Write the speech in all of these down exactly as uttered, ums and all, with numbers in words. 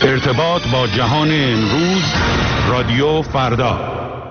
ارتباط با جهان امروز، رادیو فردا.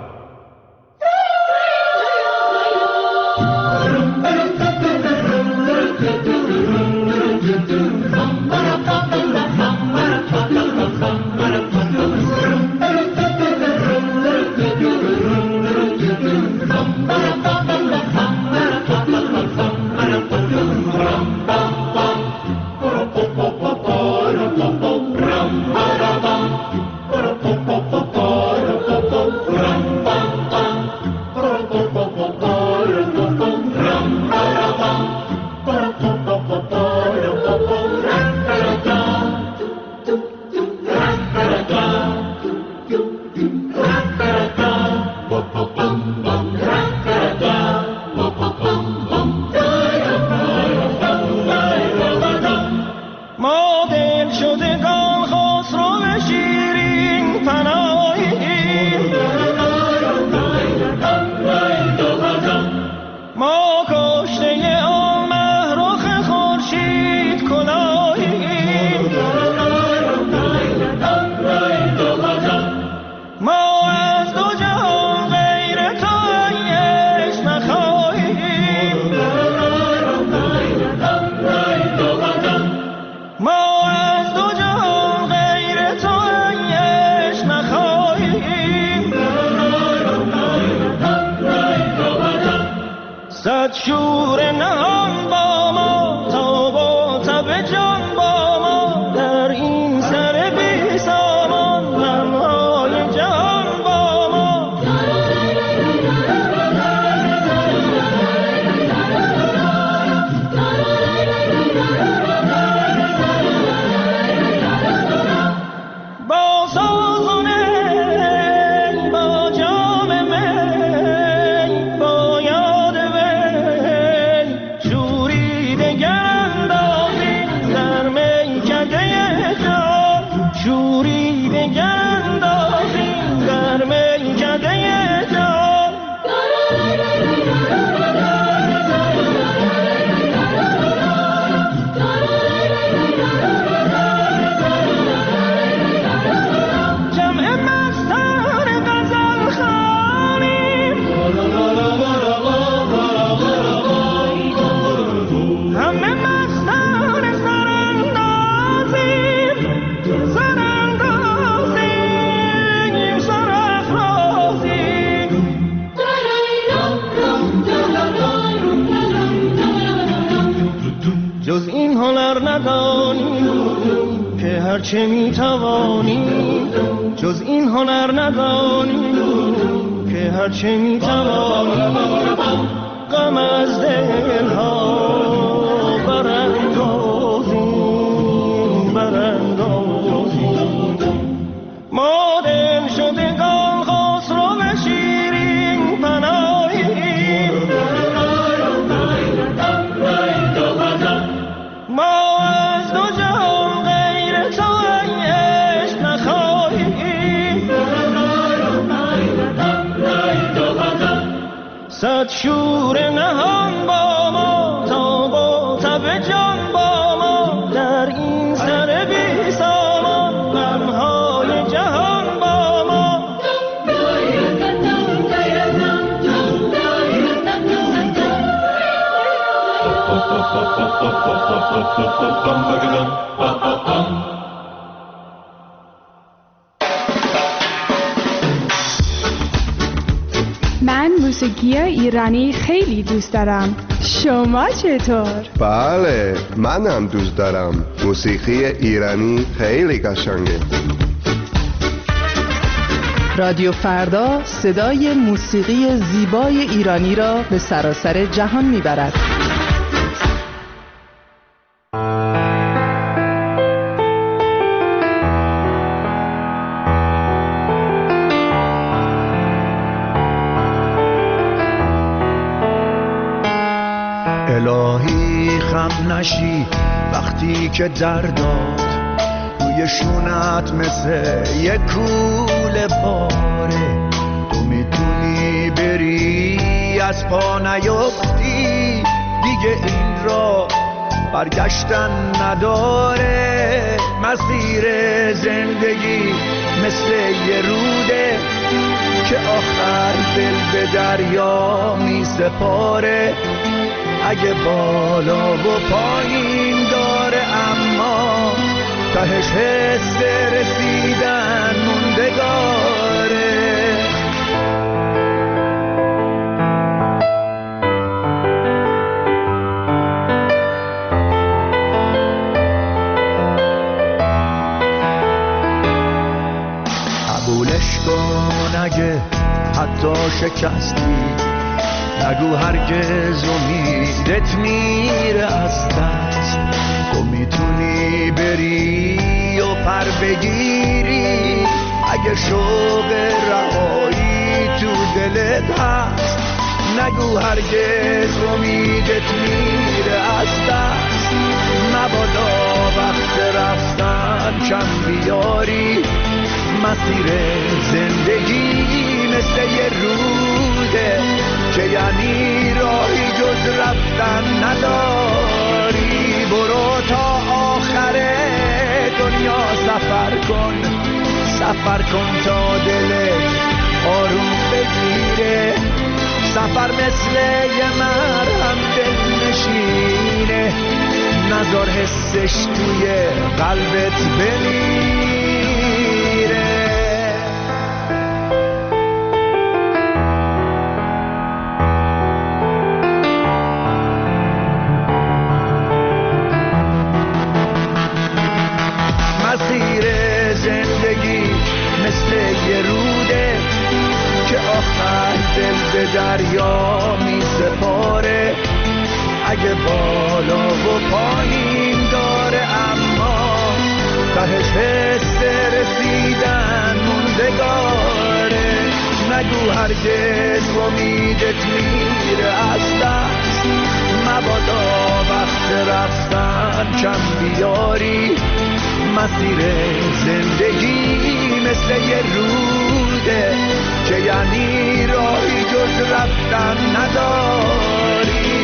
چه میتوانی جز این هنر ندانی که هر چه میتوانی غم از دلها براندازیم براندازیم ما دل شدگان خسرو به شیرین پناهیم ما از دو جهان غیر تو عشق نخواهیم صد شور نهان با ما تا با تب جان با ما در این سر بی سامان غمهای جهان با ما من موسیقی ایرانی خیلی دوست دارم. شما چطور؟ بله، من هم دوست دارم. موسیقی ایرانی خیلی قشنگه. رادیو فردا صدای موسیقی زیبای ایرانی را به سراسر جهان میبرد. الهی خم نشی وقتی که درداد روی شونت مثل یک کوله پاره، تو میتونی بری از پا نیفتی دیگه، این را برگشتن نداره، مسیر زندگی مثل یه روده که آخر دل به دریا می سپاره. اگه بالا و پایین داره اما تهش حس رسیدن موندگاره. قبولش کن اگه حتی شکستی، نگو هرگز امیدت میره از دست. تو میتونی بری و پر بگیری اگه شوق رهایی تو دلت هست. نگو هرگز امیدت میره از دست. مبادا وقت رفتن کم بیاری. مسیر زندگی مثل یه روده که یعنی راهی جز رفتن نداری. برو تا آخر دنیا سفر کن، سفر کن تا دلت آروم بگیره. سفر مثل یه مرهم دل نشینه، نذار حسش توی قلبت بمیره. مسیر زندگی مثل یه روده که آخر دل به دریا می سپاره. اگه بالا و پایین داره اما تهش حس رسیدن موندگاره. نگو هرگز امیدت میره از دست. مبادا وقت رفتن کم بیاری. مسیر زندگی مثل یه روده که یعنی راهی جز رفتن نداری.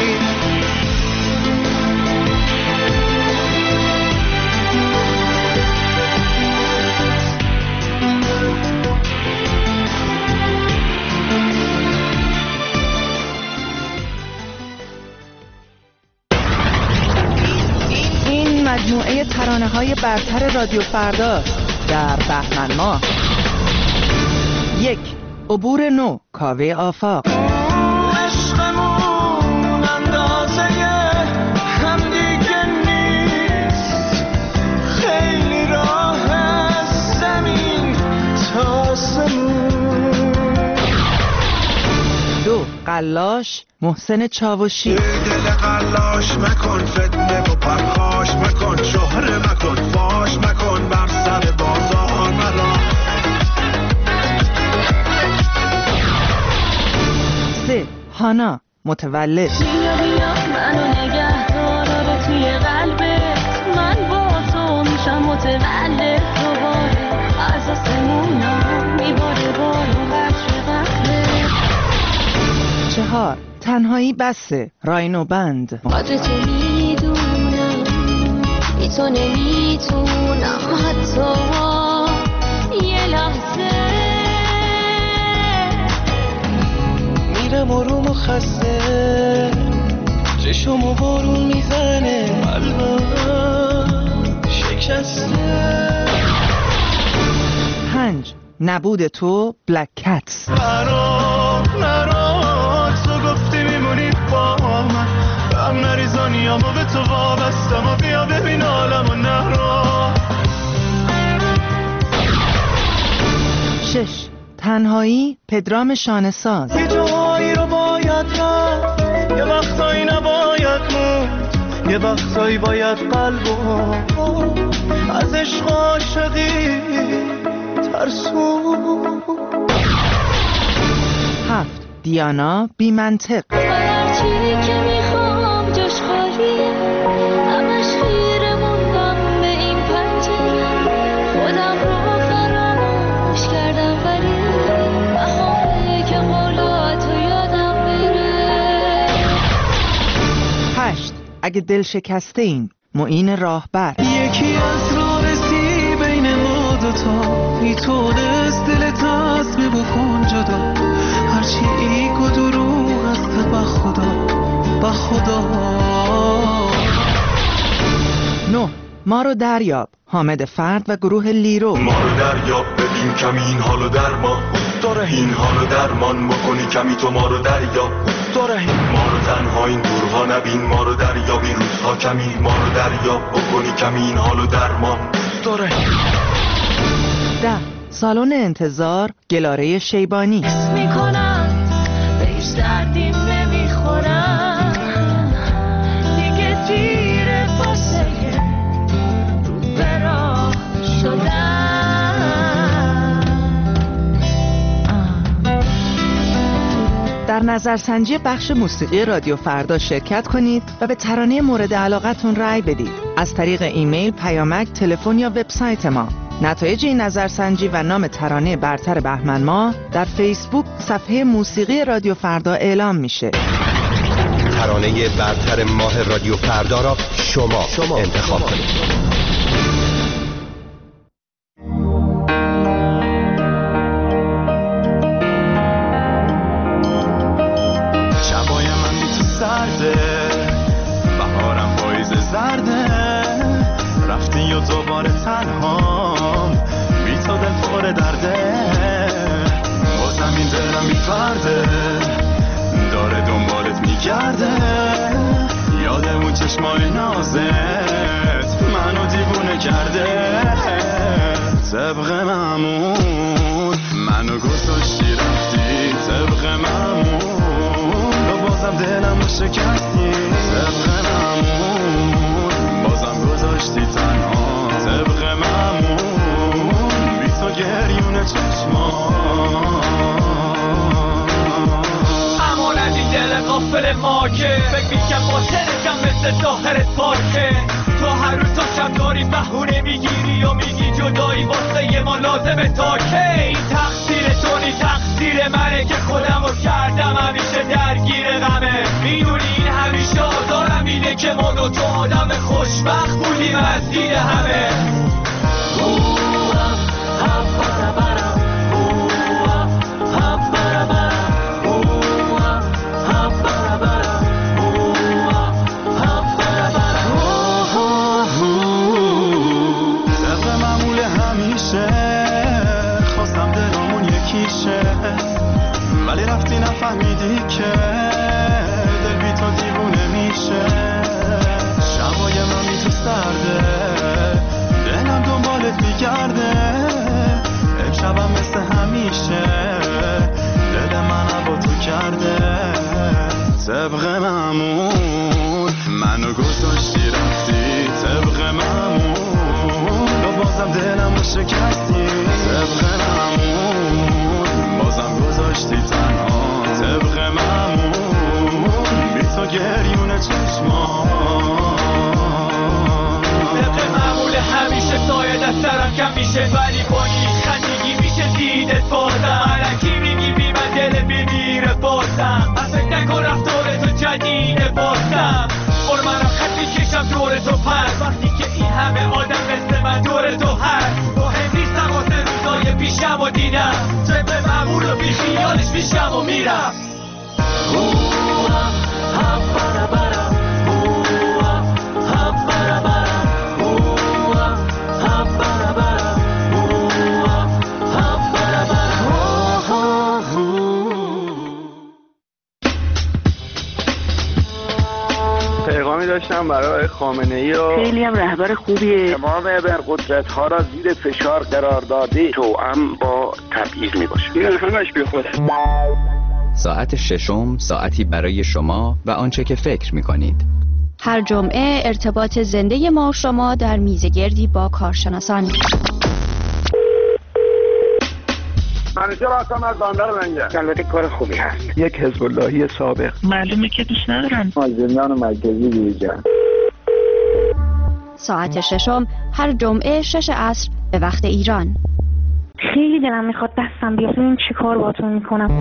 این مجموعه ترانه‌های برتر رادیو فرداست در بهمن ماه. یک، عبور نو، کاوه آفاق. عشقمون اندازه هم دیگه نیست، خیلی راه زمین تا آسمون. دو، قلاش، محسن چاوشی. دل قلاش مکن، فتنه و پرخاش مکن، شهره مکن، فاش مکن، بر سر بازار مرا. سه، هانا، متولد. بیا بیا منو نگه دار توی قلبت، من با تو میشم متولد دوباره. از آسمونا میباره بارو قطر قطره. چهار، تنهایی بسه، راینو بند. قدر تو میدونم، بی تو نمیتونم حتی یه لحظه. میرم آروم و خسته، چشم و بارون میزنه، قلبم شکسته. پنج، نبود تو، بلک کتس. نرو نرو تو گفتی میمونی با من، هم نریزانیامو به تو وابستم و بیا ببین عالمو. نرو. شش، تنهایی، پدرام شانه‌ساز. یه جایی رو باید رفت، یه وقتایی نباید موند، یه وقتایی باید قلبو از عشق عاشقی ترسون. هفت، دیانا، بی منطق. هر چیزی که میخوام جاش خالیه، همش خیره موندم به این پنجره. خودم رو فراموش کردم ولی بخواه که قولاتو یادم بره. هشت، اگه دل شکسته این، معین راهبر. یکی از راه رسی بین ما ما رو دریاب، حامد فرد و گروه لیرو. ما رو دریاب ببین کمی این حالو درمان داره، این حالو درمان بکنی کمی تو ما رو دریاب داره، ما رو تنها این دورها نبین، ما رو دریاب این روزها کمی، ما رو دریاب بکنی کمی این حالو درمان داره. ده سالن انتظار گلاره شیبانی میکنم بهش دردیم نمیخورم دیگه دیره واسه رو برا شدم. در نظرسنجی بخش موسیقی رادیو فردا شرکت کنید و به ترانه مورد علاقتون رأی بدید از طریق ایمیل، پیامک، تلفن یا وبسایت ما. نتایج این نظرسنجی و نام ترانه برتر بهمن ماه در فیسبوک صفحه موسیقی رادیو فردا اعلام میشه. ترانه برتر ماه رادیو فردا را شما, شما انتخاب کنید. شبای من بی تو سرده، بهارم پاییز زرده، رفتی و دوباره تنهام، بی تو دل پر درده، بازم این دلم بی پرده داره دنبالت میگرده، یاد اون چشمای نازت منو دیوونه کرده، طبق معمول منو گذاشتی رفتی، طبق معمول و بازم دلمو شکستی، طبق معمول بازم گذاشتی تنها، طبق معمول بی تو گریون چشمان. امان از این دل غافل ما که فکر میکن باطنشم مثل ظاهرت پاکه، تو هر روز تا شب داری بهونه میگیری و میگی جدایی واسه یه ما لازمه تا که این تقصیر تو نی تقصیر منه که خودم رو کردم همیشه درگیر غمه، میدونی این همیشه آزارم اینه که ما دو تا آدم خوشبخت بودیم از دید همه. ولی رفتی نفهمیدی که دل بی تو دیوونه میشه، شبای من بی تو سرده، دلم دنبالت میگرده، امشبم مثل همیشه دل من با تو کرده، طبق معمول منو گذاشتی رفتی، طبق معمول و بازم دلمو شکستی، طبق معمول بازم گذاشتی تنها، طبق معمول بی تو گریون چشمان، طبق معمول همیشه سایه دسترم کم میشه، ولی با این خندگی میشه دیدت بازم، علکی میگی بی من دل بمیره بازم، از فکر نکن رفتار تو جدیده بازم، بر منم خط میکشم دور تو پس، وقتی که این همه آدم مثل من دور تو هست، مهم نیستم واسه روزای پیشم و دیدم، طبق معمول و بی خیالش میشم و میرم. پیغامی داشتم برای خامنه‌ای و خیلی هم رهبر خوبیه، تمام ابرقدرت ها را زیر فشار قرار داده، توأم با تبعیض می باشه، این همش بی خوده. ساعت ششم ساعتی برای شما و آنچه که فکر می کنید. هر جمعه ارتباط زنده ما و شما در میزگردی با کارشناسان. منیجر هستم از بندر منگه. البته کار خوبی هست. یک حزب اللهی سابق. معلومه که دوست ندارن. از زندان مرکزی بیرون. ساعت ششم هر جمعه شش عصر به وقت ایران. خیلی دلم میخواد دستم بیاد ببین چی کار باهاتون میکنم.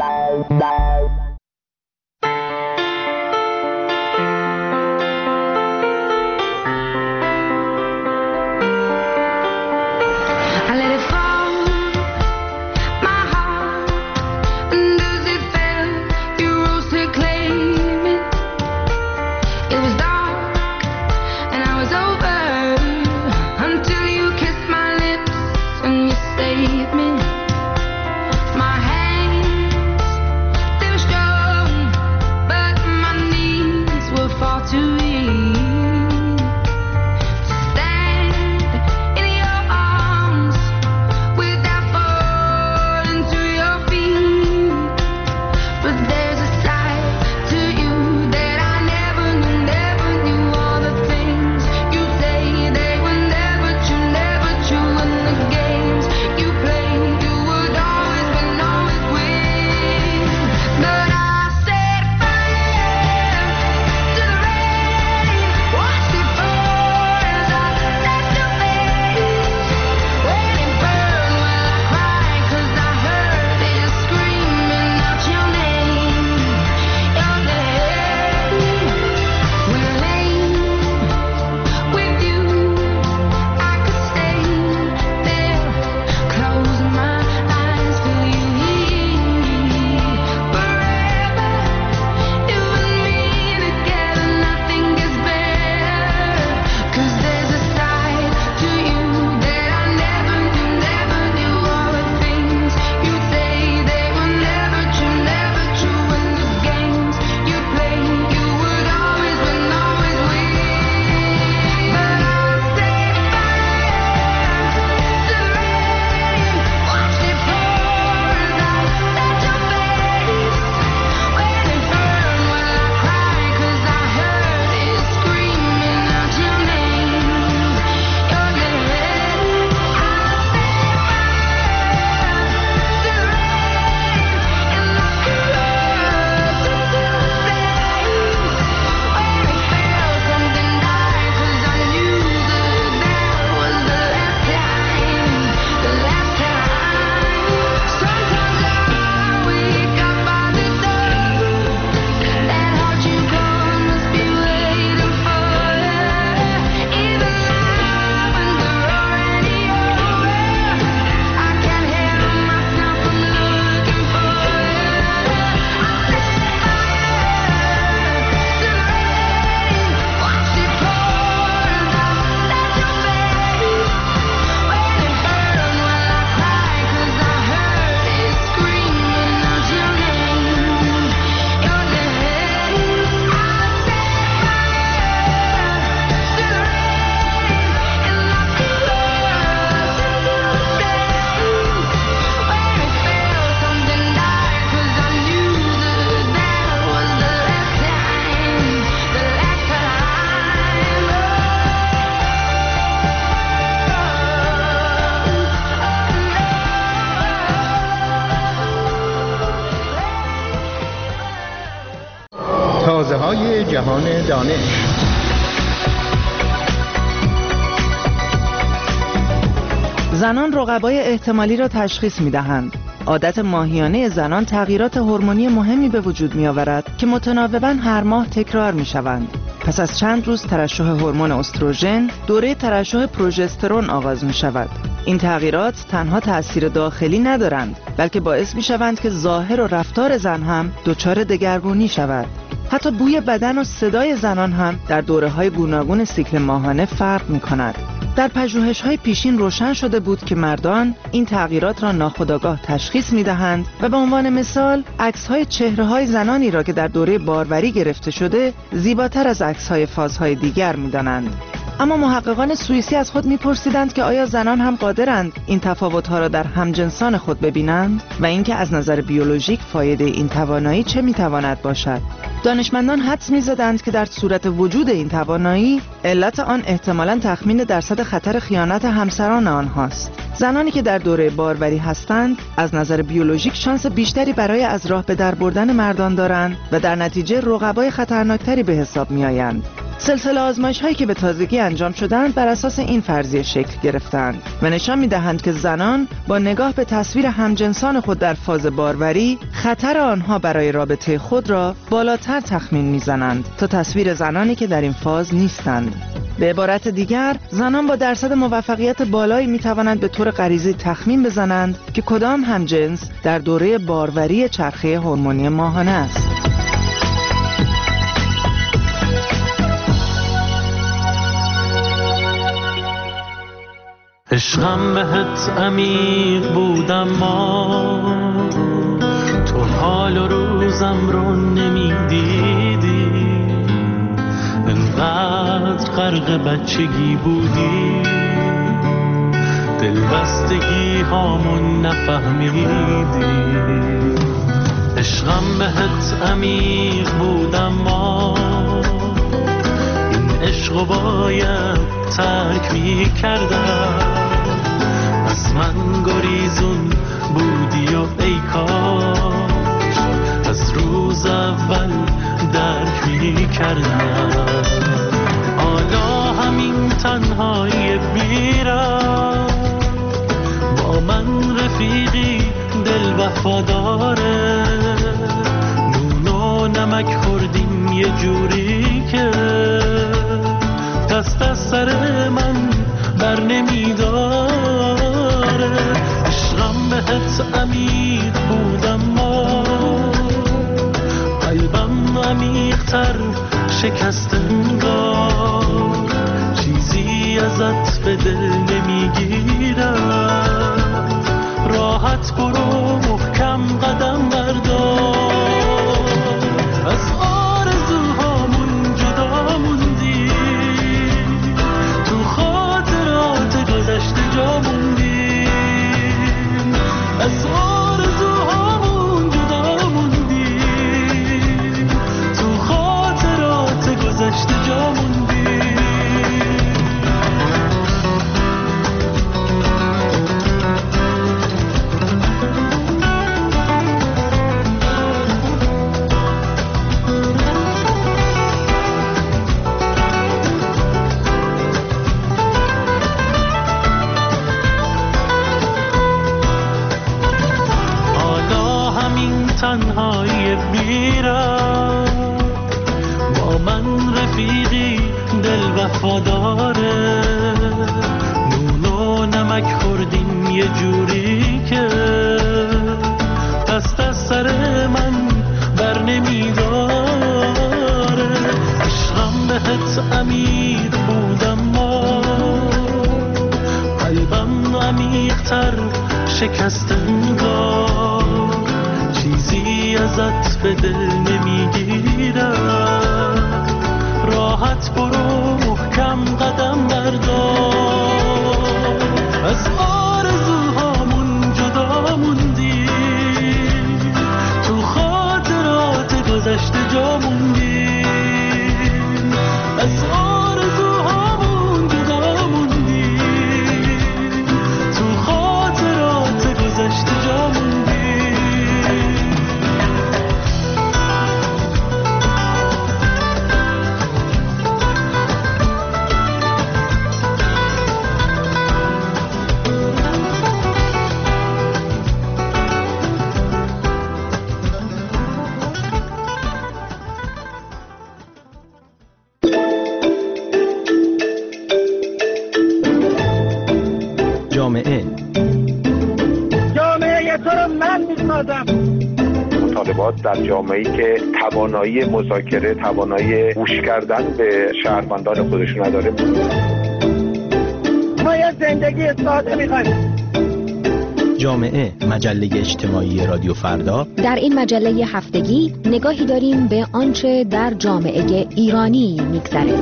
برای جهان دانش. زنان رقبای احتمالی را تشخیص می‌دهند. عادت ماهیانه زنان تغییرات هورمونی مهمی به وجود می‌آورد که متناوباً هر ماه تکرار می‌شوند. پس از چند روز ترشح هورمون استروژن، دوره ترشح پروژسترون آغاز می‌شود. این تغییرات تنها تأثیر داخلی ندارند، بلکه باعث می‌شوند که ظاهر و رفتار زن هم دچار دگرگونی شود. حتی بوی بدن و صدای زنان هم در دوره‌های گوناگون سیکل ماهانه فرق می‌کند. در پژوهش‌های پیشین روشن شده بود که مردان این تغییرات را ناخودآگاه تشخیص می‌دهند و به عنوان مثال عکس‌های چهره‌های زنانی را که در دوره باروری گرفته شده زیباتر از عکس‌های فازهای دیگر می‌دانند. اما محققان سوئیسی از خود می‌پرسیدند که آیا زنان هم قادرند این تفاوت‌ها را در همجنسان خود ببینند و اینکه از نظر بیولوژیک فایده این توانایی چه می‌تواند باشد. دانشمندان حدس می‌زدند که در صورت وجود این توانایی علت آن احتمالاً تخمین درصد خطر خیانت همسران آنهاست. زنانی که در دوره باروری هستند از نظر بیولوژیک شانس بیشتری برای از راه به در بردن مردان دارند و در نتیجه رقبای خطرناکتری به حساب می‌آیند. سلسله آزمایش‌هایی که به تازگی انجام شدند بر اساس این فرضیه شکل گرفتند و نشان می‌دهند که زنان با نگاه به تصویر همجنسان خود در فاز باروری خطر آنها برای رابطه خود را بالاتر تخمین می‌زنند تا تصویر زنانی که در این فاز نیستند. به عبارت دیگر، زنان با درصد موفقیت بالایی می‌توانند به طور غریزی تخمین بزنند که کدام همجنس در دوره باروری چرخه هورمونی ماهانه است. عشقم بهت عمیق بودم ما تو حال و روزم رو نمیدیدی، انقدر غرق بچگی بودی دلبستگی هامون نفهمیدی. عشقم بهت عمیق بودم ما این عشقو باید ترک می کردم، از من گریزون بودی و ای کاش از روز اول درک می کردم. حالا همین تنهایی بیرم با من رفیقی دل وفاداره، نون و نمک خوردیم یه جوری که دست از سر من بر نمیداره. عشقم بهت عمیق بودم ما قلبم عمیق‌تر شکست انگار، چیزی ازت به دل نمیگیرم، راحت برو محکم قدم بردار. از آرزوهامون جدا موندی، تو خاطرات گذشته جا موندیم، از آرزوهامون جدا موندیم، تو خاطرات گذشته جا موندیم. تنهایی میرم با من رفیقی دل وفاداره، نون و نمک خوردیم یه جوری که دست از سر من بر نمیداره. عشقم بهت عمیق بودم ما قلبم عمیق‌تر شکست انگار، چیزی ازت به دل نمیگیرم، راحت برو محکم قدم بردار. از آرزوهامون جدا موندی، تو خاطرات گذشته جا موندیم، از آرزوهامون جدا موندی، تو خاطرات گذشته جا موندیم. جامعه جامعه تو رو من میسازم. مطالبات در جامعه‌ای که توانایی مذاکره، توانایی گوش کردن به شهروندان خودش نداره. ما یه زندگی ساده می‌خوایم. جامعه، مجله اجتماعی رادیو فردا. در این مجله هفتگی نگاهی داریم به آنچه در جامعه ایرانی می‌گذره.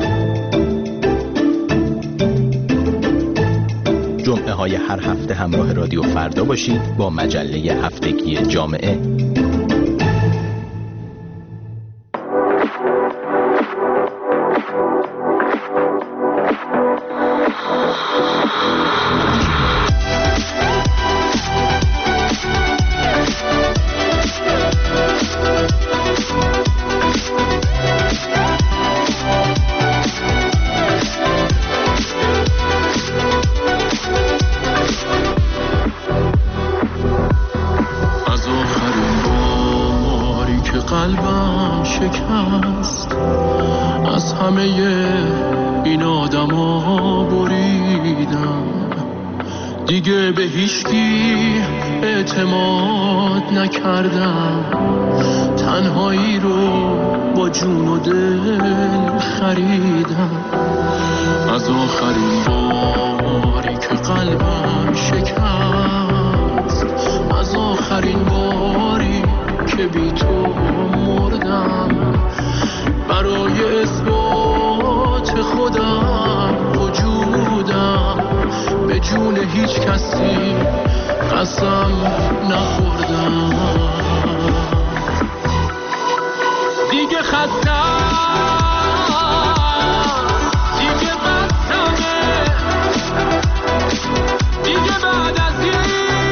جمعه های هر هفته همراه رادیو فردا باشید با مجله هفتگی جامعه. قلبم شکست، از همه این آدما بریدم، دیگه به هیچکی اعتماد نکردم، تنهایی رو با جون و دل خریدم. از آخرین باری که قلبم شکست، از آخرین باری که بی تو مردم، برای اثبات خودم وجودم به جون هیچ کسی قسم نخوردم. دیگه خستم، دیگه بستمه، دیگه بعد از این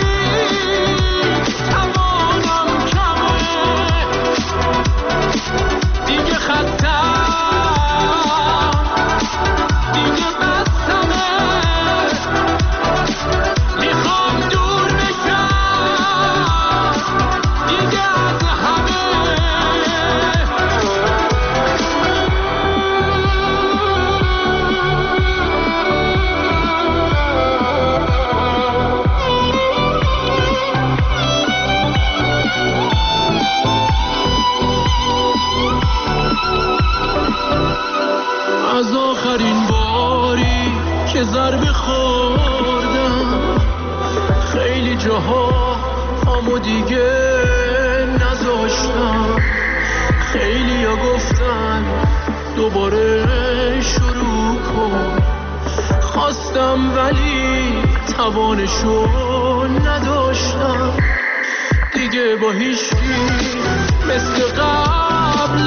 ضربه خوردم، خیلی جاها پامو دیگه نذاشتم، خیلی ها گفتن دوباره شروع کن، خواستم ولی توانشو نداشتم، دیگه با هیچکی مثل قبل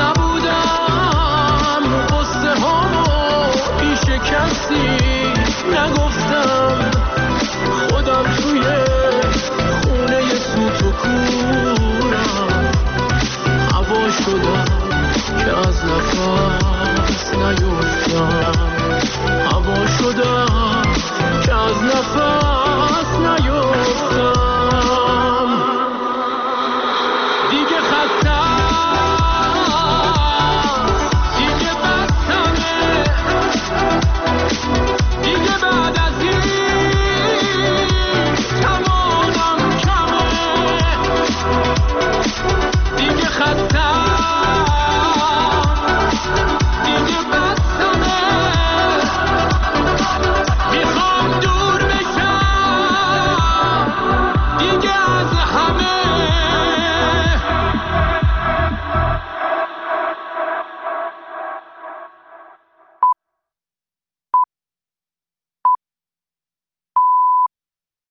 نبودم، قصه هامو پیش کسی نگفتم.